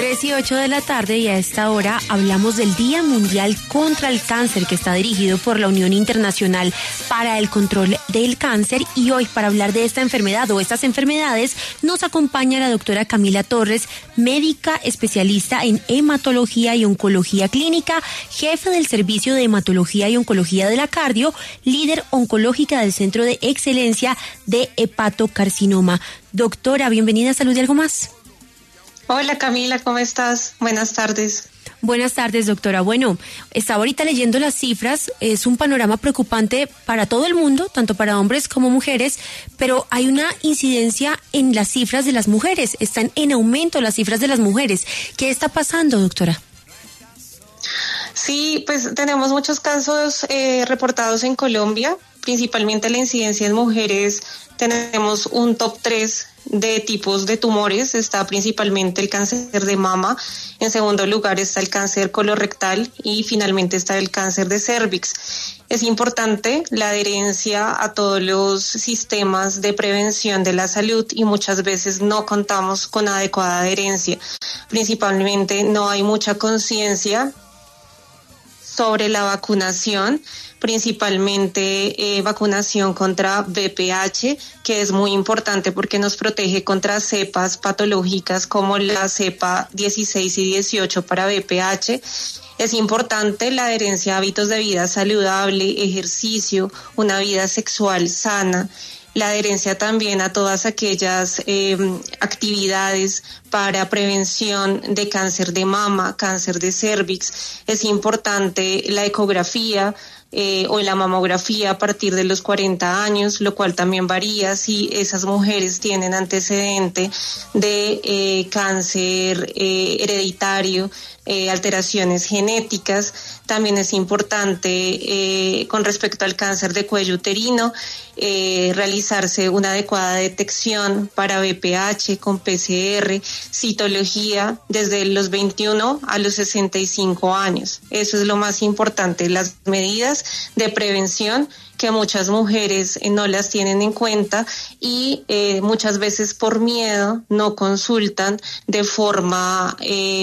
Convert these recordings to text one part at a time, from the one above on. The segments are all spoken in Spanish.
3:08 de la tarde y a esta hora hablamos del Día Mundial contra el Cáncer que está dirigido por la Unión Internacional para el Control del Cáncer, y hoy para hablar de esta enfermedad o estas enfermedades nos acompaña la doctora Camila Torres, médica especialista en hematología y oncología clínica, jefe del servicio de hematología y oncología de la Cardio, líder oncológica del Centro de Excelencia de Hepatocarcinoma. Doctora, bienvenida a Salud y Algo Más. Hola Camila, ¿cómo estás? Buenas tardes. Buenas tardes, doctora. Bueno, estaba ahorita leyendo las cifras, es un panorama preocupante para todo el mundo, tanto para hombres como mujeres, pero hay una incidencia en las cifras de las mujeres, están en aumento las cifras de las mujeres. ¿Qué está pasando, doctora? Sí, pues tenemos muchos casos reportados en Colombia, principalmente la incidencia en mujeres. Tenemos un top 3 de tipos de tumores. Está principalmente el cáncer de mama, en segundo lugar está el cáncer colorectal y finalmente está el cáncer de cérvix. Es importante la adherencia a todos los sistemas de prevención de la salud y muchas veces no contamos con adecuada adherencia. Principalmente no hay mucha conciencia sobre la vacunación, principalmente vacunación contra VPH, que es muy importante porque nos protege contra cepas patológicas como la cepa 16 y 18 para VPH. Es importante la adherencia a hábitos de vida saludable, ejercicio, una vida sexual sana, la adherencia también a todas aquellas actividades para prevención de cáncer de mama, cáncer de cérvix. Es importante la ecografía o la mamografía a partir de los 40 años, lo cual también varía si esas mujeres tienen antecedente de cáncer hereditario, alteraciones genéticas. También es importante con respecto al cáncer de cuello uterino realizarse una adecuada detección para VPH con PCR, citología desde los 21 a los 65 años. Eso es lo más importante, las medidas de prevención que muchas mujeres no las tienen en cuenta y muchas veces por miedo no consultan de forma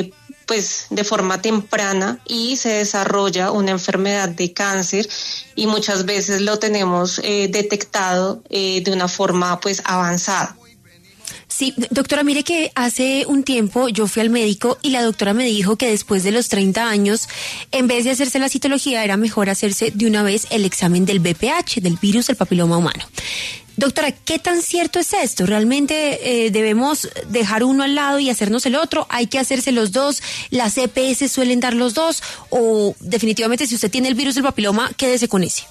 temprana y se desarrolla una enfermedad de cáncer y muchas veces lo tenemos detectado de una forma avanzada. Sí, doctora, mire que hace un tiempo yo fui al médico y la doctora me dijo que después de los 30 años, en vez de hacerse la citología, era mejor hacerse de una vez el examen del VPH, del virus del papiloma humano. Doctora, ¿qué tan cierto es esto? ¿Realmente debemos dejar uno al lado y hacernos el otro? ¿Hay que hacerse los dos? ¿Las EPS suelen dar los dos? ¿O definitivamente si usted tiene el virus del papiloma, quédese con ese?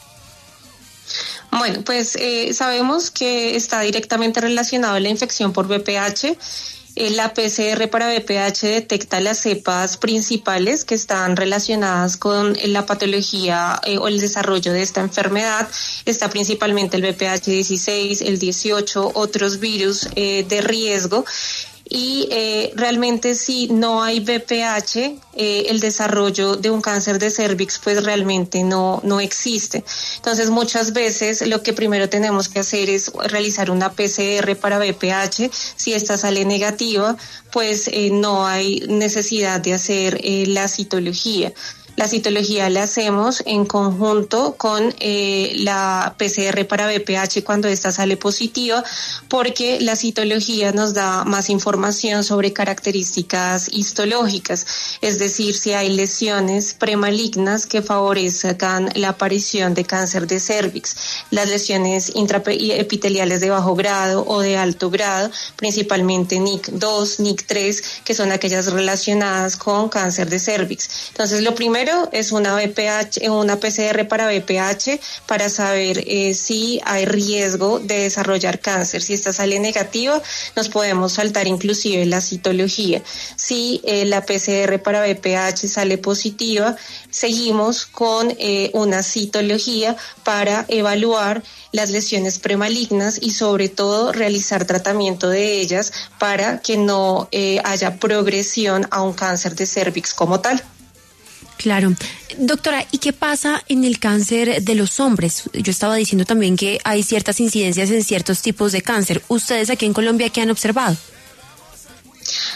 Bueno, pues sabemos que está directamente relacionado la infección por VPH. La PCR para VPH detecta las cepas principales que están relacionadas con la patología o el desarrollo de esta enfermedad. Está principalmente el VPH 16, el 18, otros virus de riesgo. Y realmente si no hay VPH, el desarrollo de un cáncer de cérvix pues realmente no existe. Entonces muchas veces lo que primero tenemos que hacer es realizar una PCR para VPH. Si esta sale negativa, pues no hay necesidad de hacer la citología. La citología la hacemos en conjunto con la PCR para VPH cuando esta sale positiva, porque la citología nos da más información sobre características histológicas, es decir, si hay lesiones premalignas que favorezcan la aparición de cáncer de cérvix, las lesiones intraepiteliales de bajo grado o de alto grado, principalmente NIC2, NIC3, que son aquellas relacionadas con cáncer de cérvix. Entonces, lo primero es una PCR para VPH para saber si hay riesgo de desarrollar cáncer. Si esta sale negativa, nos podemos saltar inclusive la citología. Si la PCR para VPH sale positiva, seguimos con una citología para evaluar las lesiones premalignas y sobre todo realizar tratamiento de ellas para que no haya progresión a un cáncer de cérvix como tal. Claro. Doctora, ¿y qué pasa en el cáncer de los hombres? Yo estaba diciendo también que hay ciertas incidencias en ciertos tipos de cáncer. ¿Ustedes aquí en Colombia qué han observado?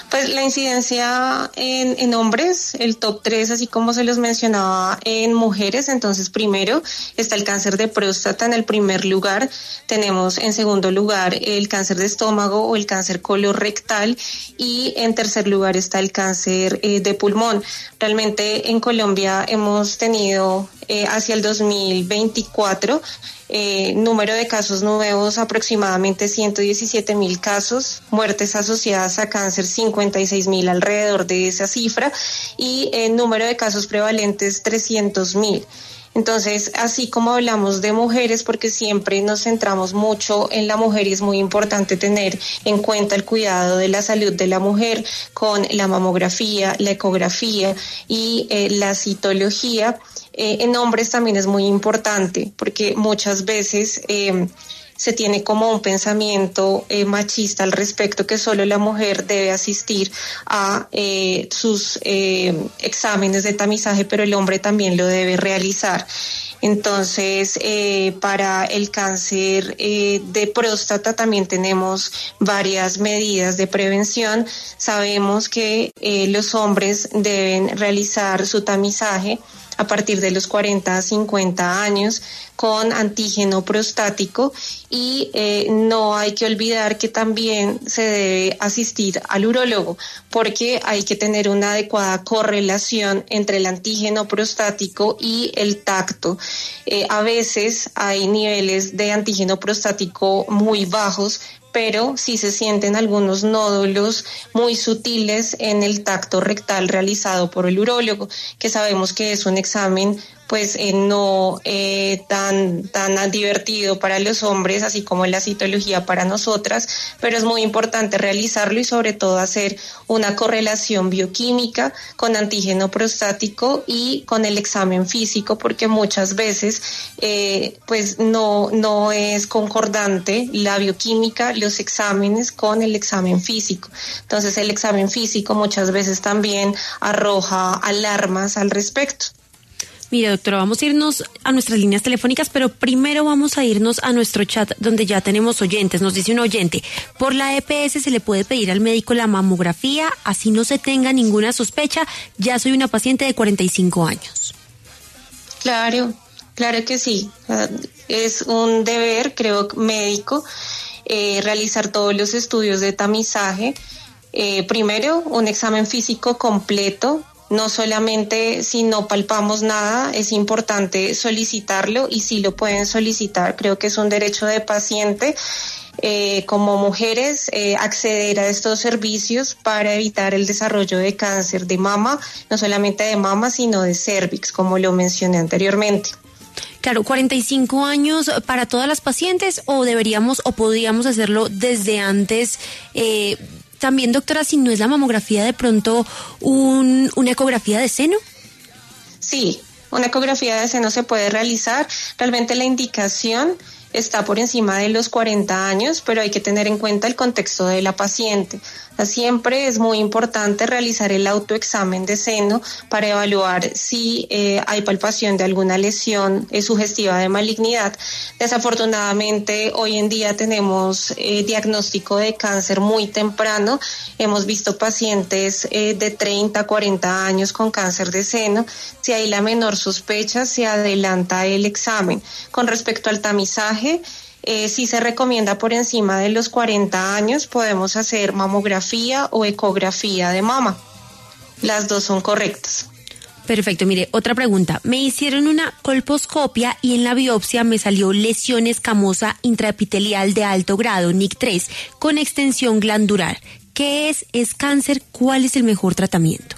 Pues la incidencia en hombres, el top 3, así como se los mencionaba en mujeres. Entonces, primero está el cáncer de próstata en el primer lugar. Tenemos en segundo lugar el cáncer de estómago o el cáncer colorectal. Y en tercer lugar está el cáncer de pulmón. Realmente en Colombia hemos tenido hacia el 2024 número de casos nuevos aproximadamente 117.000 casos, muertes asociadas a cáncer 56.000 alrededor de esa cifra y número de casos prevalentes 300.000. Entonces, así como hablamos de mujeres, porque siempre nos centramos mucho en la mujer y es muy importante tener en cuenta el cuidado de la salud de la mujer con la mamografía, la ecografía y la citología. En hombres también es muy importante porque muchas veces se tiene como un pensamiento machista al respecto, que solo la mujer debe asistir a sus exámenes de tamizaje, pero el hombre también lo debe realizar. Entonces, para el cáncer de próstata también tenemos varias medidas de prevención. Sabemos que los hombres deben realizar su tamizaje a partir de los 40 a 50 años con antígeno prostático y no hay que olvidar que también se debe asistir al urólogo porque hay que tener una adecuada correlación entre el antígeno prostático y el tacto. A veces hay niveles de antígeno prostático muy bajos, pero sí se sienten algunos nódulos muy sutiles en el tacto rectal realizado por el urólogo, que sabemos que es un examen pues no tan divertido para los hombres, así como la citología para nosotras, pero es muy importante realizarlo y sobre todo hacer una correlación bioquímica con antígeno prostático y con el examen físico, porque muchas veces pues no es concordante la bioquímica, los exámenes con el examen físico. Entonces el examen físico muchas veces también arroja alarmas al respecto. Mire, doctora, vamos a irnos a nuestras líneas telefónicas, pero primero vamos a irnos a nuestro chat donde ya tenemos oyentes. Nos dice un oyente, por la EPS se le puede pedir al médico la mamografía, así no se tenga ninguna sospecha. Ya soy una paciente de 45 años. Claro que sí. Es un deber, creo, médico, realizar todos los estudios de tamizaje. Primero, un examen físico completo. No solamente si no palpamos nada, es importante solicitarlo y si lo pueden solicitar, creo que es un derecho de paciente como mujeres acceder a estos servicios para evitar el desarrollo de cáncer de mama, no solamente de mama, sino de cérvix, como lo mencioné anteriormente. Claro, 45 años para todas las pacientes o deberíamos o podríamos hacerlo desde antes. También, doctora, si no es la mamografía, de pronto una ecografía de seno. Sí, una ecografía de seno se puede realizar. Realmente la indicación está por encima de los 40 años, pero hay que tener en cuenta el contexto de la paciente. Siempre es muy importante realizar el autoexamen de seno para evaluar si hay palpación de alguna lesión sugestiva de malignidad. Desafortunadamente, hoy en día tenemos diagnóstico de cáncer muy temprano. Hemos visto pacientes de 30 a 40 años con cáncer de seno. Si hay la menor sospecha, se adelanta el examen. Con respecto al tamizaje, si se recomienda por encima de los 40 años, podemos hacer mamografía o ecografía de mama. Las dos son correctas. Perfecto, mire, otra pregunta. Me hicieron una colposcopia y en la biopsia me salió lesión escamosa intraepitelial de alto grado, NIC3, con extensión glandular. ¿Qué es? ¿Es cáncer? ¿Cuál es el mejor tratamiento?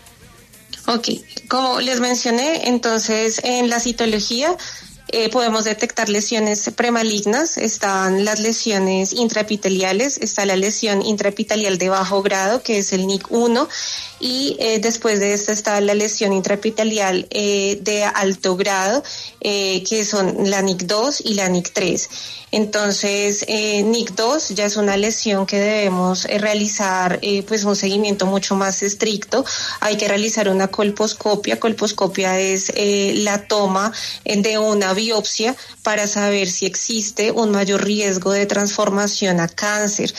Ok, como les mencioné, entonces en la citología podemos detectar lesiones premalignas. Están las lesiones intraepiteliales, está la lesión intraepitelial de bajo grado, que es el NIC1, y después de esta está la lesión intraepitelial de alto grado, que son la NIC2 y la NIC3. Entonces, NIC2 ya es una lesión que debemos realizar pues un seguimiento mucho más estricto. Hay que realizar una colposcopia. Colposcopia es la toma de una biopsia para saber si existe un mayor riesgo de transformación a cáncer.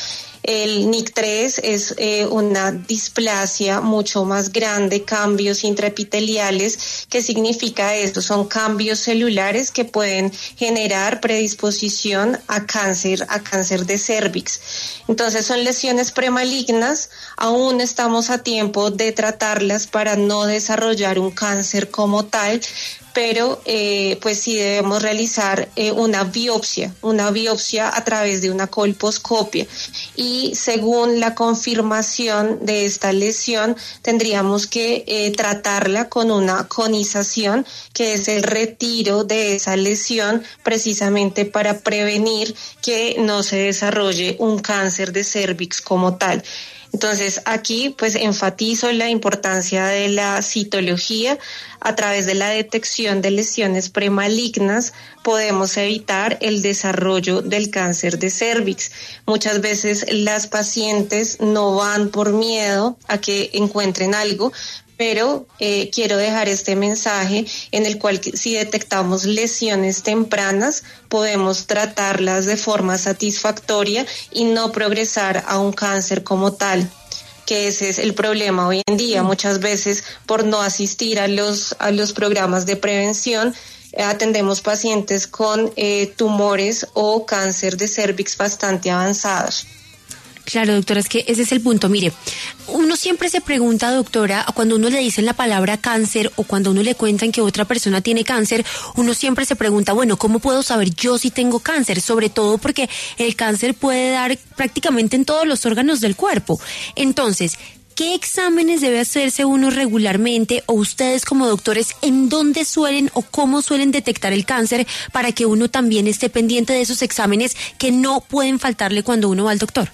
El NIC3 es una displasia mucho más grande, cambios intraepiteliales. ¿Qué significa esto? Son cambios celulares que pueden generar predisposición a cáncer de cervix. Entonces son lesiones premalignas, aún estamos a tiempo de tratarlas para no desarrollar un cáncer como tal, pero pues sí debemos realizar una biopsia a través de una colposcopia, y según la confirmación de esta lesión tendríamos que tratarla con una conización, que es el retiro de esa lesión precisamente para prevenir que no se desarrolle un cáncer de cervix como tal. Entonces aquí pues enfatizo la importancia de la citología. A través de la detección de lesiones premalignas podemos evitar el desarrollo del cáncer de cervix. Muchas veces las pacientes no van por miedo a que encuentren algo, pero quiero dejar este mensaje en el cual si detectamos lesiones tempranas podemos tratarlas de forma satisfactoria y no progresar a un cáncer como tal, que ese es el problema hoy en día. Muchas veces por no asistir a los programas de prevención atendemos pacientes con tumores o cáncer de cervix bastante avanzados. Claro, doctora, es que ese es el punto. Mire, uno siempre se pregunta, doctora, cuando uno le dicen la palabra cáncer o cuando uno le cuentan que otra persona tiene cáncer, uno siempre se pregunta, bueno, ¿cómo puedo saber yo si tengo cáncer? Sobre todo porque el cáncer puede dar prácticamente en todos los órganos del cuerpo. Entonces, ¿qué exámenes debe hacerse uno regularmente, o ustedes como doctores, en dónde suelen o cómo suelen detectar el cáncer para que uno también esté pendiente de esos exámenes que no pueden faltarle cuando uno va al doctor?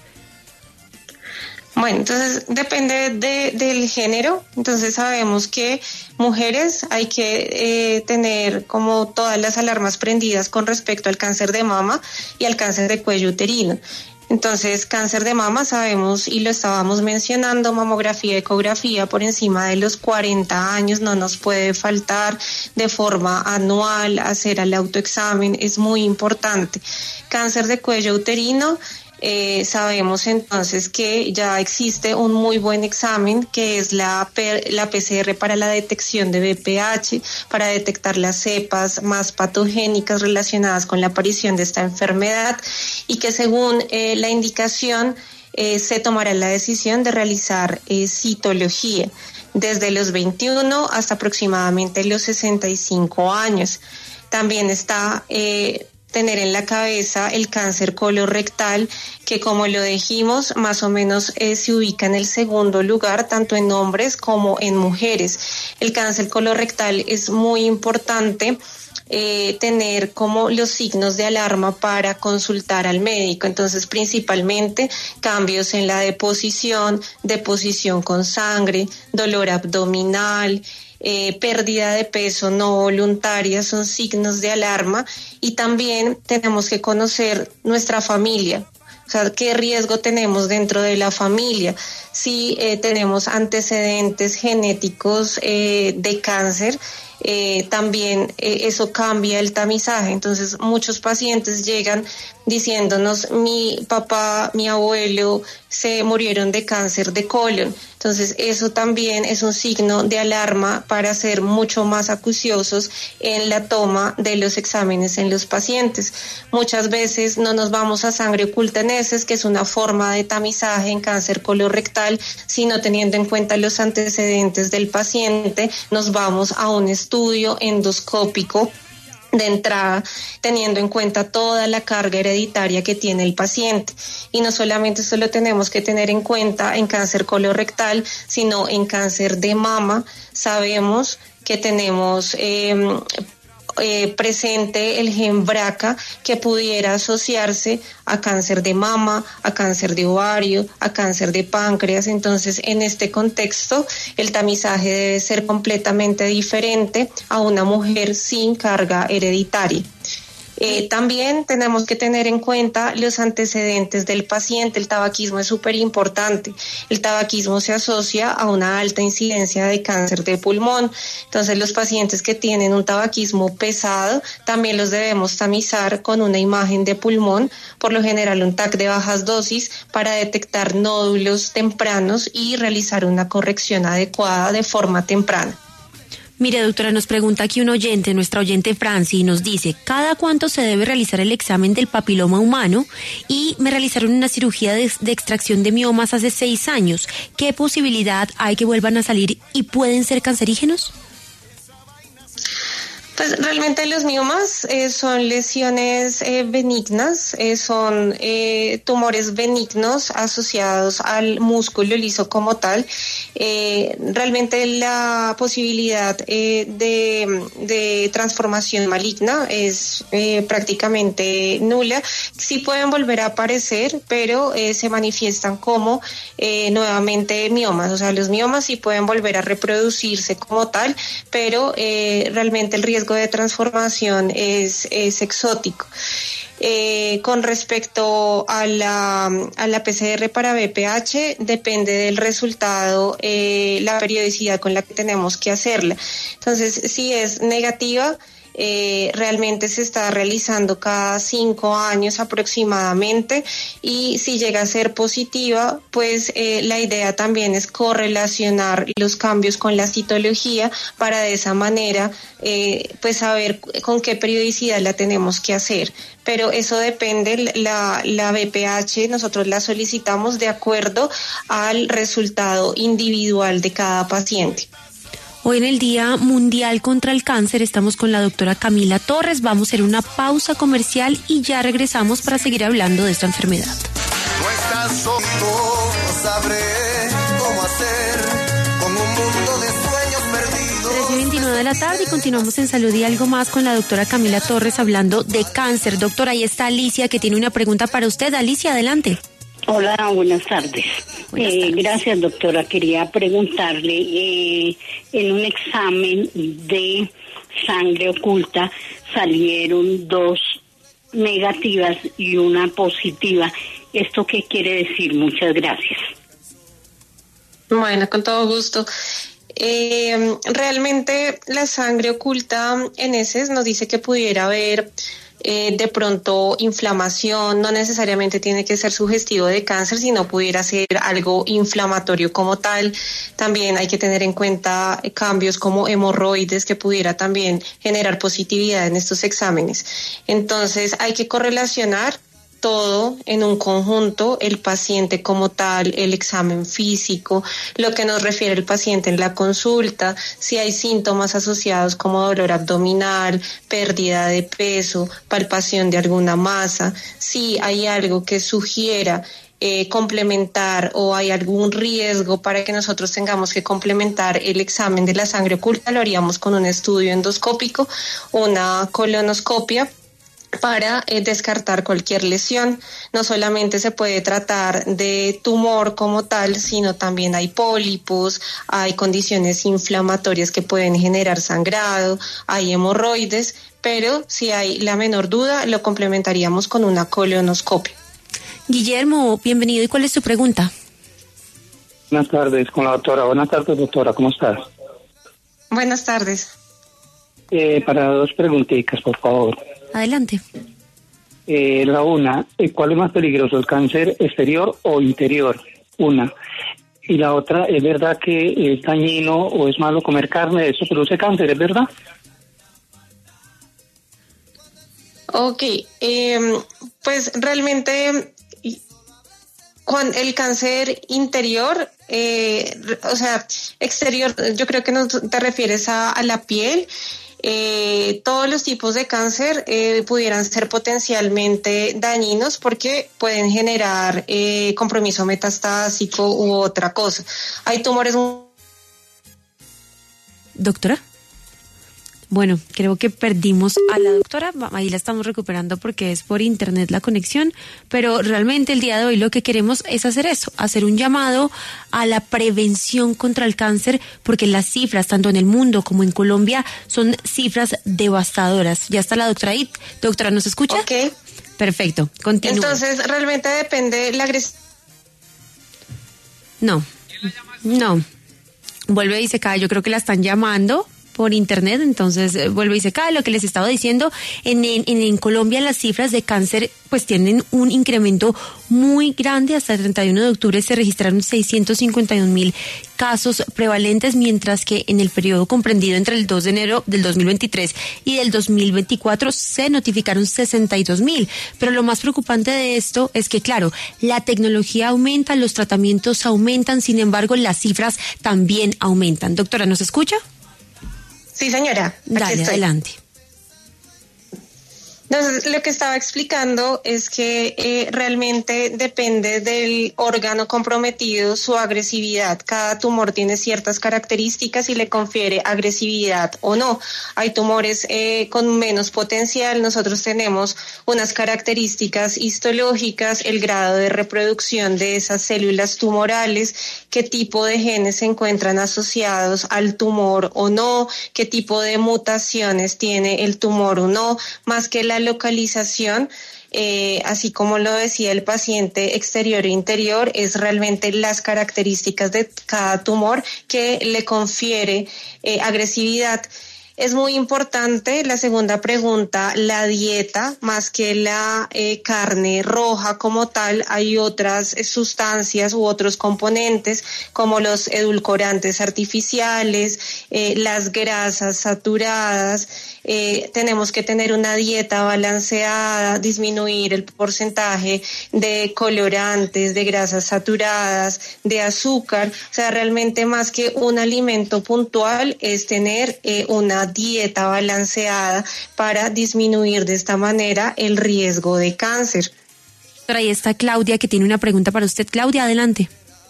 Bueno, entonces depende del género. Entonces sabemos que mujeres hay que tener como todas las alarmas prendidas con respecto al cáncer de mama y al cáncer de cuello uterino. Entonces, cáncer de mama sabemos, y lo estábamos mencionando, mamografía, ecografía por encima de los 40 años, no nos puede faltar de forma anual hacer el autoexamen, es muy importante. Cáncer de cuello uterino, sabemos entonces que ya existe un muy buen examen que es la PCR para la detección de VPH, para detectar las cepas más patogénicas relacionadas con la aparición de esta enfermedad, y que según la indicación se tomará la decisión de realizar citología desde los 21 hasta aproximadamente los 65 años. También está tener en la cabeza el cáncer colorectal, que como lo dijimos, más o menos se ubica en el segundo lugar, tanto en hombres como en mujeres. El cáncer colorectal es muy importante tener como los signos de alarma para consultar al médico. Entonces, principalmente cambios en la deposición con sangre, dolor abdominal, pérdida de peso no voluntaria son signos de alarma, y también tenemos que conocer nuestra familia. O sea, qué riesgo tenemos dentro de la familia, si tenemos antecedentes genéticos de cáncer. También eso cambia el tamizaje. Entonces muchos pacientes llegan diciéndonos, mi papá, mi abuelo se murieron de cáncer de colon. Entonces eso también es un signo de alarma para ser mucho más acuciosos en la toma de los exámenes en los pacientes. Muchas veces no nos vamos a sangre oculta en heces, que es una forma de tamizaje en cáncer colorectal, sino teniendo en cuenta los antecedentes del paciente, nos vamos a un estudio endoscópico de entrada, teniendo en cuenta toda la carga hereditaria que tiene el paciente. Y no solamente esto lo tenemos que tener en cuenta en cáncer colorectal, sino en cáncer de mama. Sabemos que tenemos presente el gen BRCA, que pudiera asociarse a cáncer de mama, a cáncer de ovario, a cáncer de páncreas. Entonces, en este contexto, el tamizaje debe ser completamente diferente a una mujer sin carga hereditaria. También tenemos que tener en cuenta los antecedentes del paciente. El tabaquismo es súper importante. El tabaquismo se asocia a una alta incidencia de cáncer de pulmón. Entonces, los pacientes que tienen un tabaquismo pesado también los debemos tamizar con una imagen de pulmón, por lo general un TAC de bajas dosis, para detectar nódulos tempranos y realizar una corrección adecuada de forma temprana. Mire, doctora, nos pregunta aquí un oyente, nuestra oyente Franci, y nos dice, ¿cada cuánto se debe realizar el examen del papiloma humano? Y me realizaron una cirugía de extracción de miomas hace 6 años. ¿Qué posibilidad hay que vuelvan a salir y pueden ser cancerígenos? Pues realmente los miomas son lesiones benignas, son tumores benignos asociados al músculo liso como tal. Realmente la posibilidad de transformación maligna es prácticamente nula. Sí pueden volver a aparecer, pero se manifiestan como nuevamente miomas. O sea, los miomas sí pueden volver a reproducirse como tal, pero realmente el riesgo de transformación es exótico. Con respecto a la PCR para BPH, depende del resultado, la periodicidad con la que tenemos que hacerla. Entonces, si es negativa, realmente se está realizando cada 5 años aproximadamente, y si llega a ser positiva, pues la idea también es correlacionar los cambios con la citología para de esa manera pues saber con qué periodicidad la tenemos que hacer. Pero eso depende, la BPH nosotros la solicitamos de acuerdo al resultado individual de cada paciente. Hoy en el Día Mundial contra el Cáncer estamos con la doctora Camila Torres. Vamos a hacer una pausa comercial y ya regresamos para seguir hablando de esta enfermedad. No estás solo, no sabré cómo hacer con un mundo de sueños perdidos. 3:29 de la tarde y continuamos en Salud y Algo Más con la doctora Camila Torres hablando de cáncer. Doctora, ahí está Alicia que tiene una pregunta para usted. Alicia, adelante. Hola, buenas tardes. Gracias, doctora. Quería preguntarle, en un examen de sangre oculta salieron 2 negativas y una positiva. ¿Esto qué quiere decir? Muchas gracias. Bueno, con todo gusto. Realmente la sangre oculta en heces nos dice que pudiera haber de pronto inflamación. No necesariamente tiene que ser sugestivo de cáncer, sino pudiera ser algo inflamatorio como tal. También hay que tener en cuenta cambios como hemorroides, que pudiera también generar positividad en estos exámenes. Entonces hay que correlacionar todo en un conjunto, el paciente como tal, el examen físico, lo que nos refiere el paciente en la consulta, si hay síntomas asociados como dolor abdominal, pérdida de peso, palpación de alguna masa, si hay algo que sugiera complementar o hay algún riesgo para que nosotros tengamos que complementar el examen de la sangre oculta, lo haríamos con un estudio endoscópico, una colonoscopia, para descartar cualquier lesión. No solamente se puede tratar de tumor como tal, sino también hay pólipos, hay condiciones inflamatorias que pueden generar sangrado, hay hemorroides, pero si hay la menor duda, lo complementaríamos con una colonoscopia. Guillermo, bienvenido. ¿Y cuál es su pregunta? Buenas tardes, con la doctora. Buenas tardes, doctora. ¿Cómo estás? Buenas tardes. Para 2 preguntitas, por favor. Adelante. La una, ¿cuál es más peligroso, el cáncer exterior o interior? Una. Y la otra, ¿es verdad que es dañino o es malo comer carne? ¿Eso produce cáncer, es verdad? Ok, pues realmente con el cáncer interior, o sea, exterior, yo creo que no te refieres a la piel. Todos los tipos de cáncer pudieran ser potencialmente dañinos porque pueden generar compromiso metastásico u otra cosa. Hay tumores... Doctora. Bueno, creo que perdimos a la doctora, ahí la estamos recuperando porque es por internet la conexión, pero realmente el día de hoy lo que queremos es hacer eso, hacer un llamado a la prevención contra el cáncer, porque las cifras, tanto en el mundo como en Colombia, son cifras devastadoras. Ya está la doctora ahí. Doctora, ¿nos escucha? Ok. Perfecto, continúa. Entonces, realmente depende la agresión. No. Vuelve y se cae, yo creo que la están llamando por internet, entonces vuelve y se cae. Lo que les estaba diciendo, en Colombia las cifras de cáncer pues tienen un incremento muy grande. Hasta el 31 de octubre se registraron 651,000 casos prevalentes, mientras que en el periodo comprendido entre el 2 de enero del 2023 y del 2024 se notificaron 62,000. Pero lo más preocupante de esto es que, claro, la tecnología aumenta, los tratamientos aumentan, sin embargo, las cifras también aumentan. Doctora, ¿nos escucha? Sí, señora. Dale, adelante. Entonces, lo que estaba explicando es que realmente depende del órgano comprometido su agresividad. Cada tumor tiene ciertas características y le confiere agresividad o no. Hay tumores con menos potencial. Nosotros tenemos unas características histológicas, el grado de reproducción de esas células tumorales, qué tipo de genes se encuentran asociados al tumor o no, qué tipo de mutaciones tiene el tumor o no, más que la localización, así como lo decía el paciente exterior e interior, es realmente las características de cada tumor que le confiere agresividad. Es muy importante, la segunda pregunta, la dieta, más que la carne roja como tal, hay otras sustancias u otros componentes como los edulcorantes artificiales, las grasas saturadas. Tenemos que tener una dieta balanceada, disminuir el porcentaje de colorantes, de grasas saturadas, de azúcar. O sea, realmente más que un alimento puntual es tener una dieta balanceada para disminuir de esta manera el riesgo de cáncer. Ahí está Claudia, que tiene una pregunta para usted. Claudia, adelante.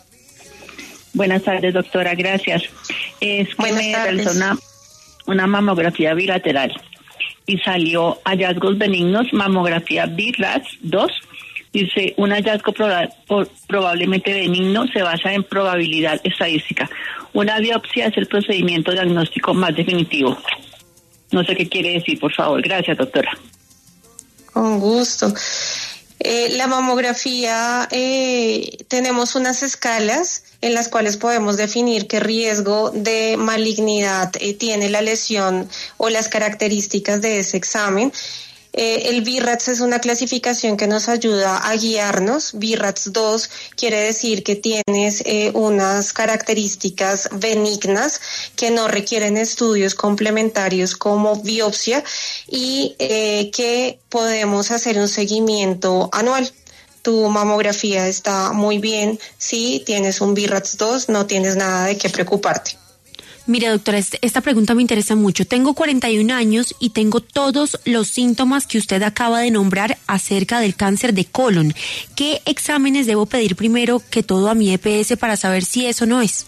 Buenas tardes, doctora, gracias. Es que Buenas me tardes. realizó una mamografía bilateral y salió hallazgos benignos, mamografía BRAF 2. Dice, un hallazgo probablemente benigno se basa en probabilidad estadística. Una biopsia es el procedimiento diagnóstico más definitivo. No sé qué quiere decir, por favor. Gracias, doctora. Con gusto. La mamografía, tenemos unas escalas en las cuales podemos definir qué riesgo de malignidad tiene la lesión o las características de ese examen. El BRAF es una clasificación que nos ayuda a guiarnos. BRAF 2 quiere decir que tienes unas características benignas que no requieren estudios complementarios como biopsia y que podemos hacer un seguimiento anual. Tu mamografía está muy bien. Si tienes un BRAF 2, no tienes nada de qué preocuparte. Mire, doctora, esta pregunta me interesa mucho. Tengo 41 años y tengo todos los síntomas que usted acaba de nombrar acerca del cáncer de colon. ¿Qué exámenes debo pedir primero que todo a mi EPS para saber si eso no es?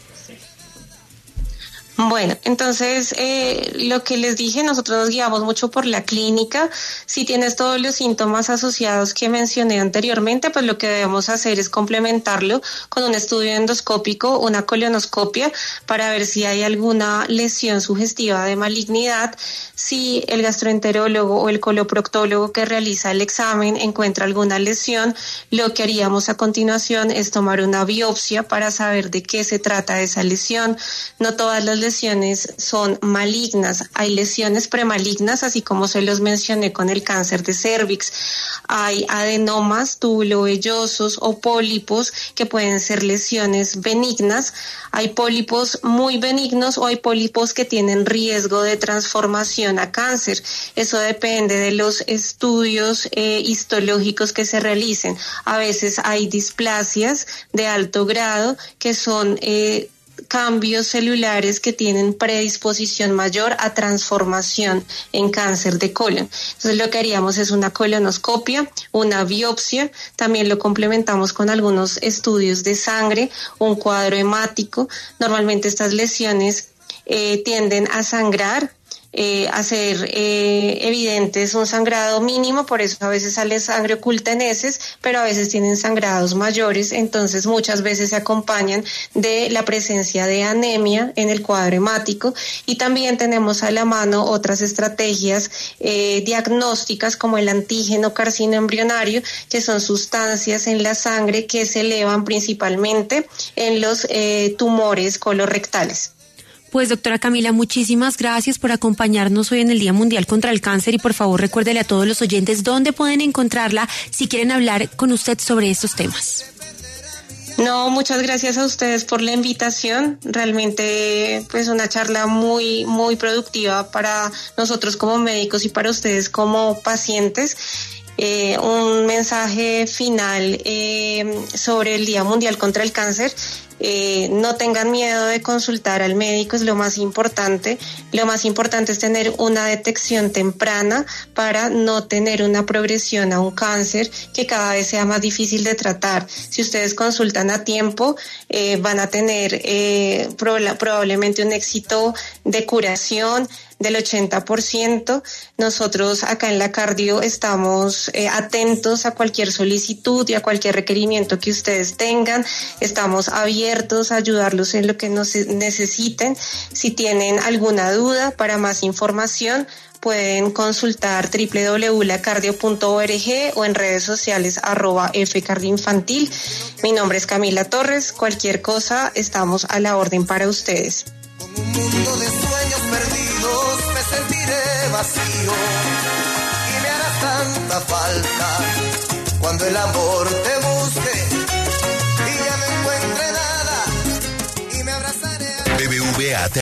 Bueno, entonces lo que les dije, nosotros nos guiamos mucho por la clínica. Si tienes todos los síntomas asociados que mencioné anteriormente, pues lo que debemos hacer es complementarlo con un estudio endoscópico, una colonoscopia, para ver si hay alguna lesión sugestiva de malignidad. Si el gastroenterólogo o el coloproctólogo que realiza el examen encuentra alguna lesión, lo que haríamos a continuación es tomar una biopsia para saber de qué se trata esa lesión. No todas las lesiones son malignas, hay lesiones premalignas, así como se los mencioné con el cáncer de cérvix. Hay adenomas tubulovellosos o pólipos que pueden ser lesiones benignas. Hay pólipos muy benignos o hay pólipos que tienen riesgo de transformación a cáncer. Eso depende de los estudios histológicos que se realicen. A veces hay displasias de alto grado que son cambios celulares que tienen predisposición mayor a transformación en cáncer de colon. Entonces lo que haríamos es una colonoscopia, una biopsia, también lo complementamos con algunos estudios de sangre, un cuadro hemático. Normalmente estas lesiones tienden a sangrar. hacer evidentes un sangrado mínimo, por eso a veces sale sangre oculta en heces, pero a veces tienen sangrados mayores, entonces muchas veces se acompañan de la presencia de anemia en el cuadro hemático, y también tenemos a la mano otras estrategias diagnósticas como el antígeno carcinoembrionario, que son sustancias en la sangre que se elevan principalmente en los tumores colorectales. Pues doctora Camila, muchísimas gracias por acompañarnos hoy en el Día Mundial contra el Cáncer, y por favor recuérdele a todos los oyentes dónde pueden encontrarla si quieren hablar con usted sobre estos temas. No, muchas gracias a ustedes por la invitación. Realmente, pues, una charla muy, muy productiva para nosotros como médicos y para ustedes como pacientes. Un mensaje final sobre el Día Mundial contra el Cáncer. No tengan miedo de consultar al médico, es lo más importante. Lo más importante es tener una detección temprana para no tener una progresión a un cáncer que cada vez sea más difícil de tratar. Si ustedes consultan a tiempo, van a tener probablemente un éxito de curación del 80%. Nosotros acá en la cardio estamos atentos a cualquier solicitud y a cualquier requerimiento que ustedes tengan. Estamos abiertos a ayudarlos en lo que nos necesiten. Si tienen alguna duda, para más información pueden consultar www.lacardio.org o en redes sociales @fcardioinfantil. Mi nombre es Camila Torres. Cualquier cosa, estamos a la orden para ustedes. Con un mundo de sueños perdidos me sentiré vacío y me hará tanta falta cuando el amor te busque y ya no encuentre nada y me abrazaré. BBVA